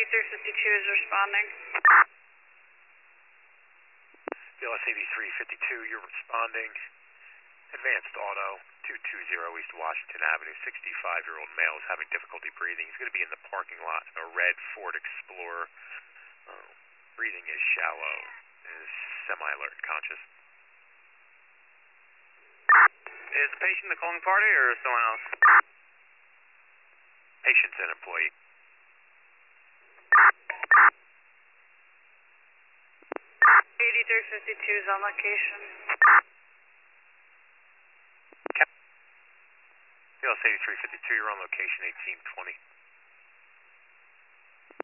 8352 is responding. BLS 8352, you're responding. Advanced Auto, 220 East Washington Avenue, 65-year-old male is having difficulty breathing. He's going to be in the parking lot in a red Ford Explorer. Breathing is shallow, is semi-alert, conscious. Is the patient the calling party or someone else? Patient's an employee. 8352 is on location. BLS 8352, you're on location 1820.